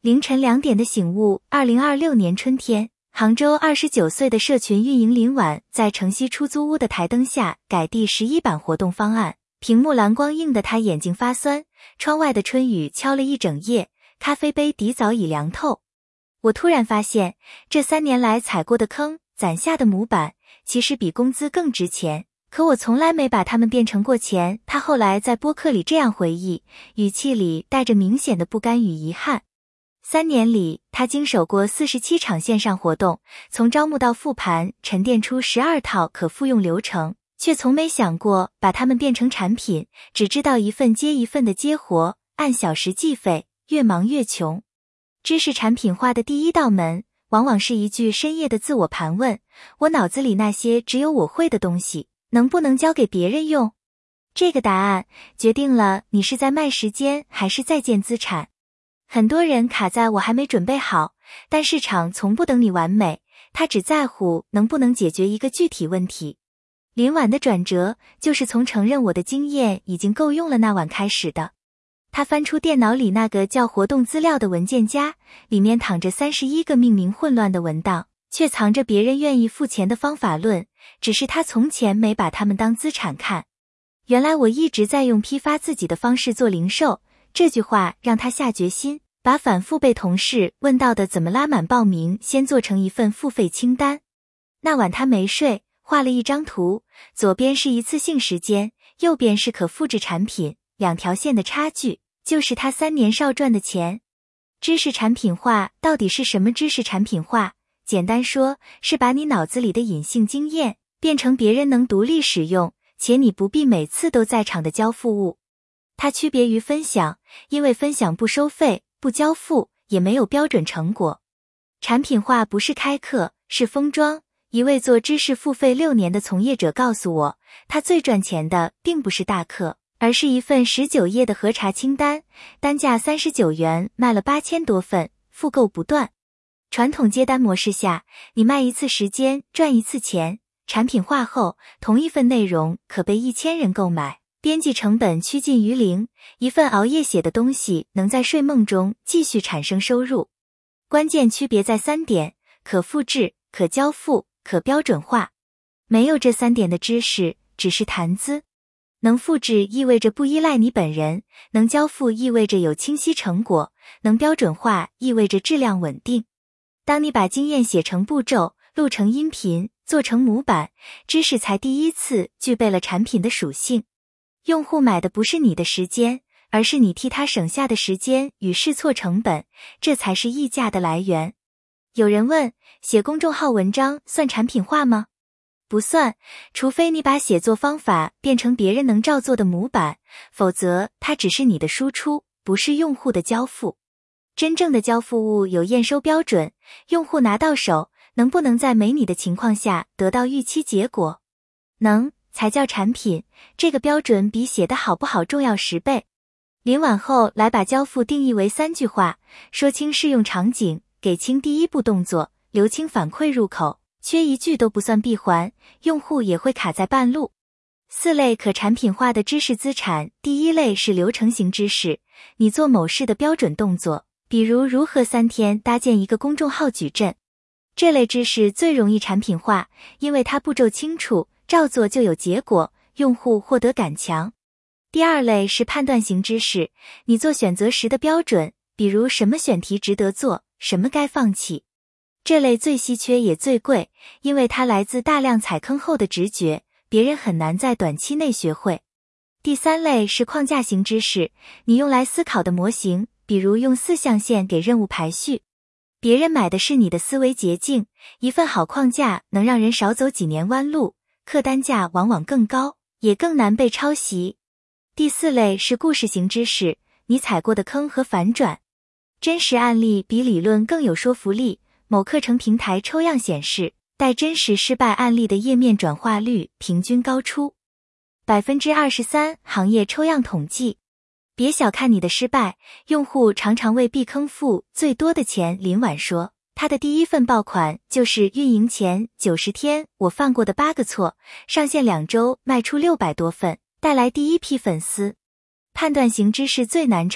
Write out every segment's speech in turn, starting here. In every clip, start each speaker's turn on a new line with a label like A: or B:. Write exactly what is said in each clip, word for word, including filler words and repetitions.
A: 凌晨两点的醒悟。二零二六年春天，杭州二十九岁的社群运营林婉在城西出租屋的台灯下改第十一版活动方案，屏幕蓝光映得他眼睛发酸，窗外的春雨敲了一整夜，咖啡杯底早已凉透。我突然发现，这三年来踩过的坑，攒下的模板，其实比工资更值钱，可我从来没把它们变成过钱。他后来在播客里这样回忆，语气里带着明显的不甘与遗憾。三年里，他经手过四十七场线上活动，从招募到复盘，沉淀出十二套可复用流程，却从没想过把它们变成产品，只知道一份接一份的接活，按小时计费，越忙越穷。知识产品化的第一道门，往往是一句深夜的自我盘问，我脑子里那些只有我会的东西，能不能交给别人用？这个答案决定了你是在卖时间还是在建资产。很多人卡在我还没准备好，但市场从不等你完美，他只在乎能不能解决一个具体问题。林婉的转折就是从承认我的经验已经够用了那晚开始的。他翻出电脑里那个叫活动资料的文件夹，里面躺着三十一个命名混乱的文档，却藏着别人愿意付钱的方法论，只是他从前没把他们当资产看。原来我一直在用批发自己的方式做零售，这句话让他下决心，把反复被同事问到的怎么拉满报名先做成一份付费清单。那晚他没睡，画了一张图，左边是一次性时间，右边是可复制产品，两条线的差距就是他三年少赚的钱。知识产品化到底是什么？知识产品化，简单说，是把你脑子里的隐性经验变成别人能独立使用，且你不必每次都在场的交付物。它区别于分享，因为分享不收费，不交付，也没有标准成果。产品化不是开课，是封装。一位做知识付费六年的从业者告诉我，他最赚钱的并不是大课，而是一份十九页的核查清单，单价三十九元，卖了八千多份，复购不断。传统接单模式下，你卖一次时间赚一次钱，产品化后，同一份内容可被一千人购买，编辑成本趋近于零，一份熬夜写的东西能在睡梦中继续产生收入。关键区别在三点：可复制、可交付、可标准化。没有这三点的知识，只是谈资。能复制意味着不依赖你本人，能交付意味着有清晰成果，能标准化意味着质量稳定。当你把经验写成步骤，录成音频，做成模板，知识才第一次具备了产品的属性。用户买的不是你的时间，而是你替他省下的时间与试错成本，这才是溢价的来源。有人问，写公众号文章算产品化吗？不算，除非你把写作方法变成别人能照做的模板，否则它只是你的输出，不是用户的交付。真正的交付物有验收标准，用户拿到手，能不能在没你的情况下得到预期结果？能，才叫产品，这个标准比写的好不好重要十倍。林婉后来把交付定义为三句话，说清适用场景，给清第一步动作，留清反馈入口，缺一句都不算闭环，用户也会卡在半路。四类可产品化的知识资产，第一类是流程型知识，你做某事的标准动作，比如如何三天搭建一个公众号矩阵。这类知识最容易产品化，因为它步骤清楚，照做就有结果，用户获得感强。第二类是判断型知识，你做选择时的标准，比如什么选题值得做，什么该放弃。这类最稀缺也最贵，因为它来自大量踩坑后的直觉，别人很难在短期内学会。第三类是框架型知识，你用来思考的模型，比如用四象限给任务排序。别人买的是你的思维捷径，一份好框架能让人少走几年弯路，客单价往往更高，也更难被抄袭。第四类是故事型知识，你踩过的坑和反转。真实案例比理论更有说服力。某课程平台抽样显示，带真实失败案例的页面转化率平均高出 百分之二十三。 行业抽样统计。别小看你的失败，用户常常为避坑付最多的钱。林婉说，他的第一份爆款就是运营前九十天我犯过的八个错，上线两周卖出六百多份，带来第一批粉丝。判断型知识最难抄，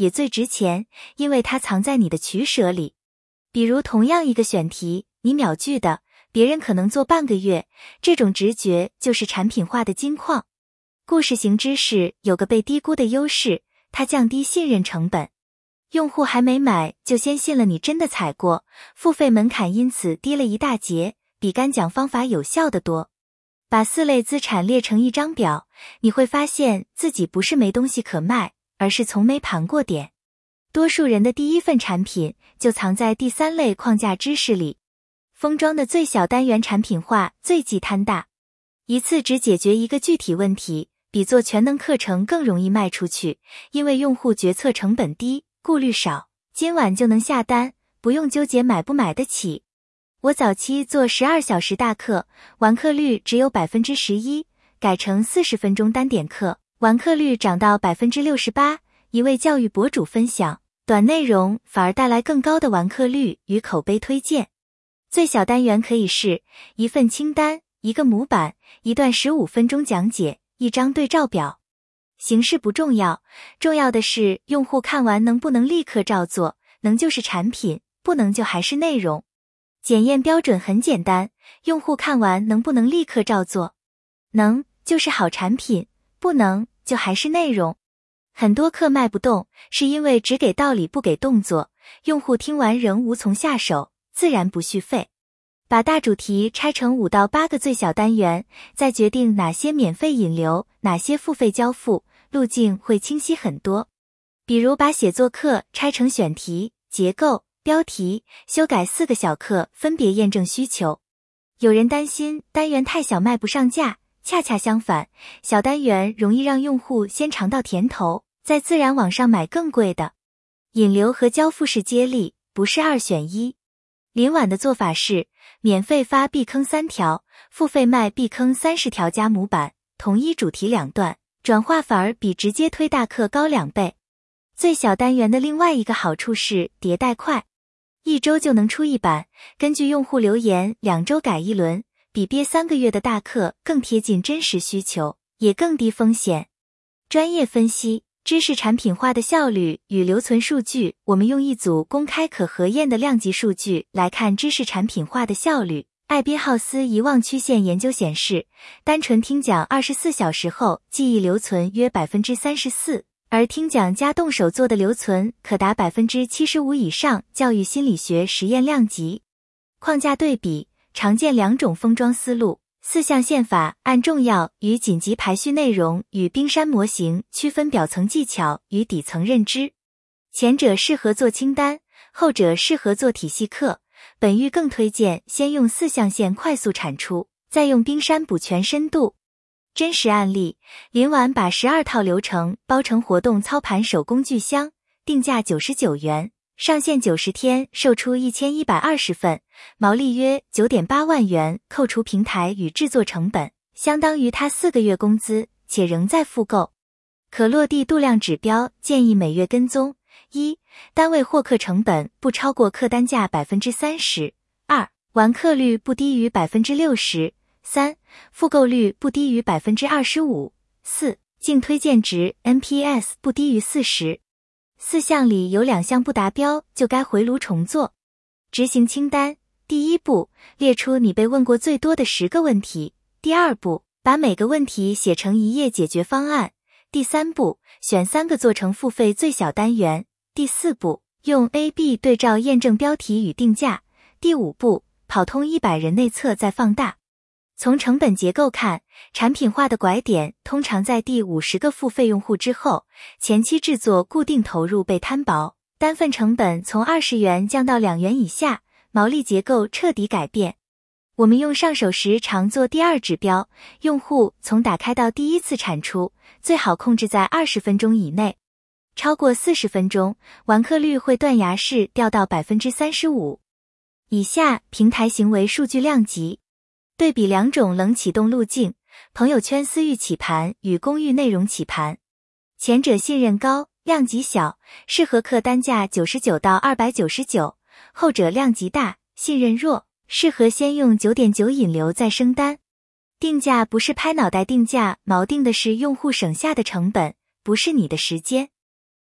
A: 也最值钱，因为它藏在你的取舍里。比如同样一个选题，你秒拒的，别人可能做半个月，这种直觉就是产品化的金矿。故事型知识有个被低估的优势，它降低信任成本。用户还没买就先信了你真的踩过，付费门槛因此低了一大截，比干讲方法有效得多。把四类资产列成一张表，你会发现自己不是没东西可卖，而是从没盘过点。多数人的第一份产品就藏在第三类框架知识里。封装的最小单元产品化最忌贪大，一次只解决一个具体问题，比做全能课程更容易卖出去，因为用户决策成本低，顾虑少，今晚就能下单，不用纠结买不买得起。我早期做十二小时大课，完课率只有 百分之十一， 改成四十分钟单点课，完课率涨到 百分之六十八。 一位教育博主分享，短内容反而带来更高的完课率与口碑推荐。最小单元可以是一份清单，一个模板，一段十五分钟讲解，一张对照表。形式不重要，重要的是用户看完能不能立刻照做，能就是产品，不能就还是内容。检验标准很简单，用户看完能不能立刻照做，能就是好产品，不能就还是内容。很多课卖不动，是因为只给道理不给动作，用户听完仍无从下手，自然不续费。把大主题拆成五到八个最小单元，再决定哪些免费引流，哪些付费交付，路径会清晰很多。比如把写作课拆成选题、结构、标题，修改四个小课分别验证需求。有人担心单元太小卖不上架，恰恰相反，小单元容易让用户先尝到甜头，再自然往上买更贵的。引流和交付式接力，不是二选一。林婉的做法是免费发避坑三条，付费卖避坑三十条加模板，同一主题两段，转化反而比直接推大课高两倍。最小单元的另外一个好处是迭代快，一周就能出一版，根据用户留言两周改一轮，比憋三个月的大课更贴近真实需求，也更低风险。专业分析知识产品化的效率与留存数据，我们用一组公开可核验的量级数据来看知识产品化的效率。艾宾浩斯遗忘曲线研究显示，单纯听讲二十四小时后记忆留存约 百分之三十四， 而听讲加动手做的留存可达 百分之七十五 以上。教育心理学实验量级框架对比，常见两种封装思路。四象限法按重要与紧急排序内容与冰山模型区分表层技巧与底层认知，前者适合做清单，后者适合做体系课。本域更推荐先用四象限快速产出，再用冰山补全深度。真实案例，林婉把十二套流程包成活动操盘手工具箱，定价九十九元，上线九十天售出一千一百二十份，毛利约 九点八万元，扣除平台与制作成本，相当于他四个月工资，且仍在复购。可落地度量指标建议每月跟踪：一、单位获客成本不超过客单价 百分之三十； 二、完课率不低于 百分之六十； 三、复购率不低于 百分之二十五； 四、净推荐值 N P S 不低于四十。四项里有两项不达标，就该回炉重做。执行清单，第一步，列出你被问过最多的十个问题。第二步，把每个问题写成一页解决方案。第三步，选三个做成付费最小单元。第四步，用 A B 对照验证标题与定价。第五步，跑通一百人内测再放大。从成本结构看，产品化的拐点通常在第五十个付费用户之后，前期制作固定投入被摊薄，单份成本从二十元降到两元以下，毛利结构彻底改变。我们用上手时常做第二指标，用户从打开到第一次产出，最好控制在二十分钟以内。超过四十分钟，完课率会断崖式掉到 百分之三十五。以下平台行为数据量级。对比两种冷启动路径，朋友圈私域起盘与公域内容起盘。前者信任高，量级小，适合客单价九十九到二百九十九；后者量级大，信任弱，适合先用 九点九 引流再升单。定价不是拍脑袋定价，锚定的是用户省下的成本，不是你的时间。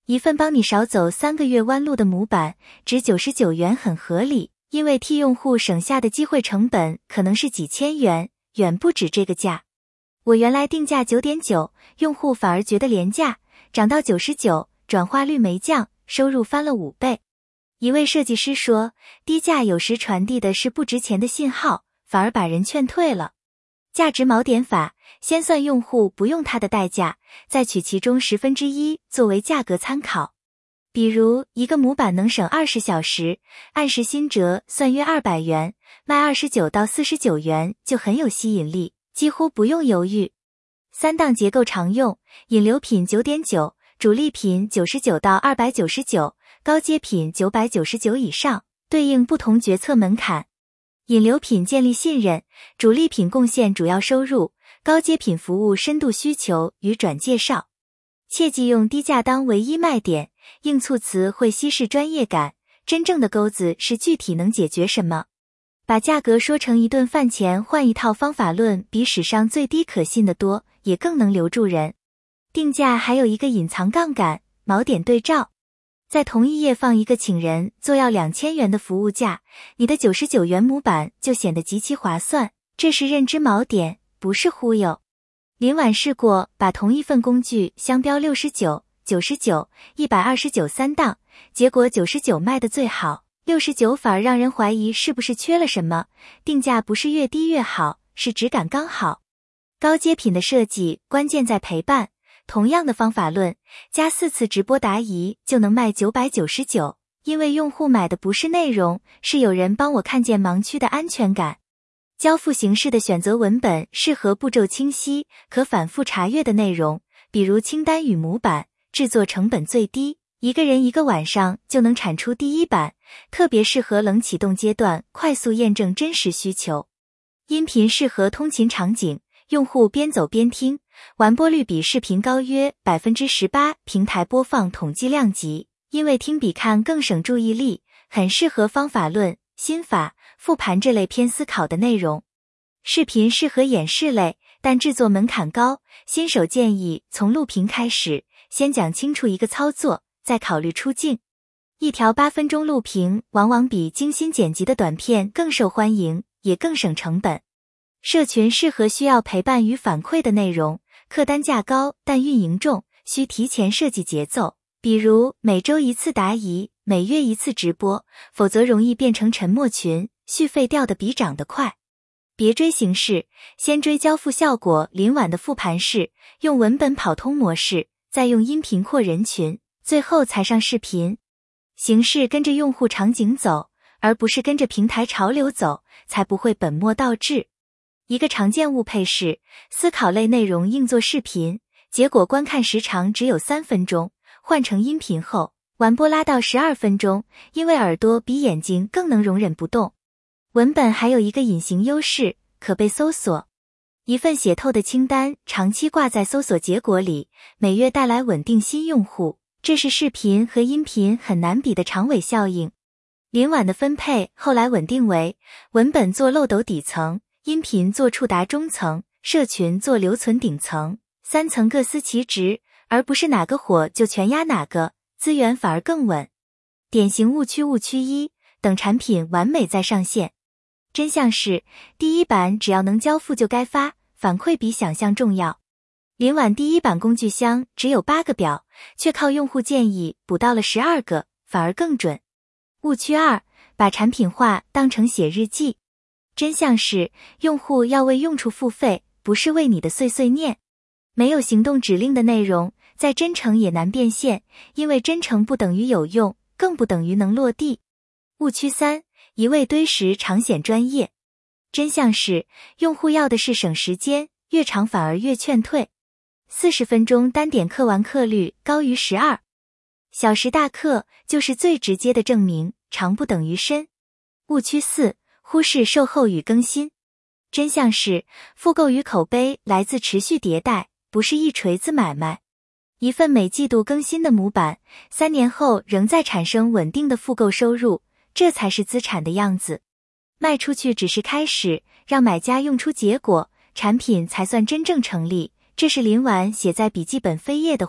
A: 一份帮你少走三个月弯路的模板，值九十九元很合理，因为替用户省下的机会成本可能是几千元，远不止这个价。我原来定价 九点九， 用户反而觉得廉价，涨到九十九，转化率没降，收入翻了五倍。一位设计师说，低价有时传递的是不值钱的信号，反而把人劝退了。价值锚点法，先算用户不用它的代价，再取其中十分之一作为价格参考。比如一个模板能省二十小时，按时薪折算约二百元，卖二十九到四十九元就很有吸引力，几乎不用犹豫。三档结构常用，引流品 九点九， 主力品九十九到二百九十九，高阶品九百九十九以上，对应不同决策门槛。引流品建立信任，主力品贡献主要收入，高阶品服务深度需求与转介绍。切忌用低价当唯一卖点，硬促词会稀释专业感，真正的钩子是具体能解决什么。把价格说成一顿饭钱换一套方法论，比史上最低可信的多，也更能留住人。定价还有一个隐藏杠杆，锚点对照。在同一页放一个请人做要两千元的服务价，你的九十九元模板就显得极其划算，这是认知锚点，不是忽悠。林婉试过把同一份工具相标六十九、九十九、一百二十九三档，结果九十九卖的最好，六十九反而让人怀疑是不是缺了什么。定价不是越低越好，是质感刚好。高阶品的设计关键在陪伴，同样的方法论，加四次直播答疑就能卖九百九十九，因为用户买的不是内容，是有人帮我看见盲区的安全感。交付形式的选择文本适合步骤清晰、可反复查阅的内容，比如清单与模板，制作成本最低，一个人一个晚上就能产出第一版，特别适合冷启动阶段快速验证真实需求。音频适合通勤场景，用户边走边听，完播率比视频高约 百分之十八， 平台播放统计量级，因为听比看更省注意力，很适合方法论、心法、复盘这类偏思考的内容。视频适合演示类，但制作门槛高，新手建议从录屏开始，先讲清楚一个操作，再考虑出镜。一条八分钟录屏往往比精心剪辑的短片更受欢迎，也更省成本。社群适合需要陪伴与反馈的内容，客单价高但运营重，需提前设计节奏，比如每周一次答疑，每月一次直播，否则容易变成沉默群，续费掉的比涨得快。别追形式，先追交付效果。林婉的复盘式，用文本跑通模式，再用音频扩人群，最后才上视频。形式跟着用户场景走，而不是跟着平台潮流走，才不会本末倒置。一个常见误配是，思考类内容硬做视频，结果观看时长只有三分钟，换成音频后，完播拉到十二分钟，因为耳朵比眼睛更能容忍不动。文本还有一个隐形优势，可被搜索。一份写透的清单长期挂在搜索结果里，每月带来稳定新用户，这是视频和音频很难比的长尾效应。林婉的分配后来稳定为文本做漏斗底层，音频做触达中层，社群做留存顶层，三层各司其职，而不是哪个火就全压哪个，资源反而更稳。典型误区误区一，等产品完美再上线。真相是，第一版只要能交付就该发，反馈比想象重要。林婉第一版工具箱只有八个表，却靠用户建议补到了十二个，反而更准。误区二，把产品化当成写日记。真相是，用户要为用处付费，不是为你的碎碎念。没有行动指令的内容，再真诚也难变现，因为真诚不等于有用，更不等于能落地。误区三，一味堆时常显专业。真相是，用户要的是省时间，越长反而越劝退。四十分钟单点课完课率高于十二。小时大课就是最直接的证明，长不等于深。误区四，忽视售后与更新。真相是，复购与口碑来自持续迭代，不是一锤子买卖。一份每季度更新的模板，三年后仍在产生稳定的复购收入，这才是资产的样子。卖出去只是开始，让买家用出结果，产品才算真正成立。这是林婉写在笔记本扉页的话，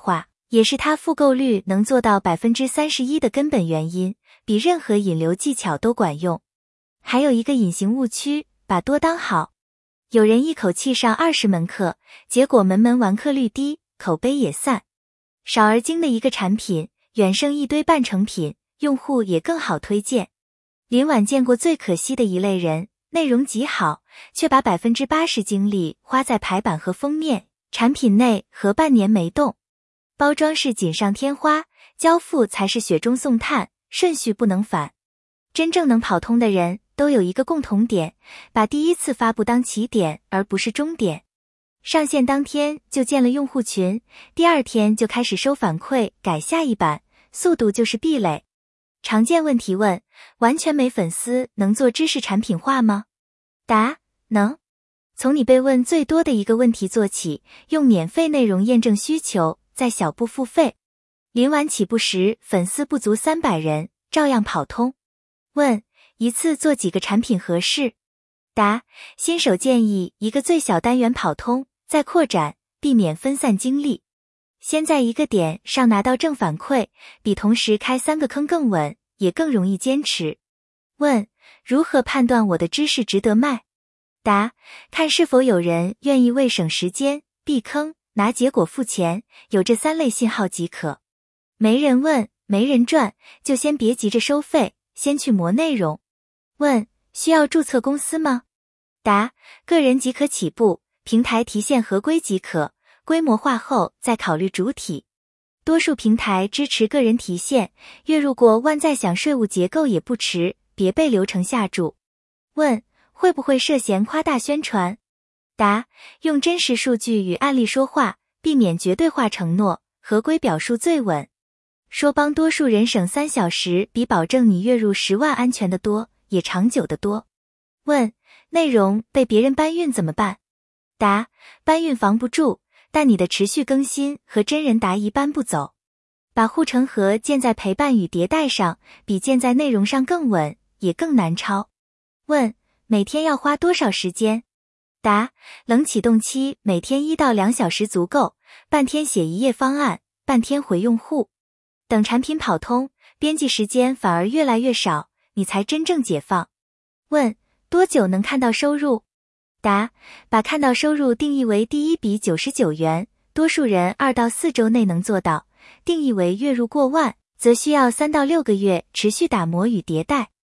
A: 也是它复购率能做到 百分之三十一 的根本原因，比任何引流技巧都管用。还有一个隐形误区，把多当好。有人一口气上二十门课，结果门门完课率低，口碑也散。少而精的一个产品，远胜一堆半成品，用户也更好推荐。林婉见过最可惜的一类人，内容极好，却把 百分之八十 精力花在排版和封面，产品内核半年没动。包装是锦上添花，交付才是雪中送炭，顺序不能反。真正能跑通的人都有一个共同点，把第一次发布当起点而不是终点。上线当天就建了用户群，第二天就开始收反馈改下一版，速度就是壁垒。常见问题问，完全没粉丝能做知识产品化吗？答：能。从你被问最多的一个问题做起，用免费内容验证需求，再小步付费。林婉起步时粉丝不足三百人，照样跑通。问：一次做几个产品合适？答：新手建议一个最小单元跑通，再扩展，避免分散精力。先在一个点上拿到正反馈，比同时开三个坑更稳，也更容易坚持。问：如何判断我的知识值得卖？答：看是否有人愿意为省时间、避坑、拿结果付钱，有这三类信号即可。没人问，没人赚，就先别急着收费，先去磨内容。问：需要注册公司吗？答：个人即可起步，平台提现合规即可，规模化后再考虑主体。多数平台支持个人提现，月入过万再想税务结构也不迟，别被流程吓住。问：会不会涉嫌夸大宣传？答：用真实数据与案例说话，避免绝对化承诺，合规表述最稳。说帮多数人省三小时，比保证你月入十万安全的多，也长久的多。问：内容被别人搬运怎么办？答：搬运防不住，但你的持续更新和真人答疑搬不走。把护城河建在陪伴与迭代上，比建在内容上更稳，也更难抄。问：每天要花多少时间？答：冷启动期每天一到两小时足够，半天写一页方案，半天回用户。等产品跑通，编辑时间反而越来越少，你才真正解放。问：多久能看到收入？答：把看到收入定义为第一笔九十九元，多数人二到四周内能做到；定义为月入过万，则需要三到六个月持续打磨与迭代。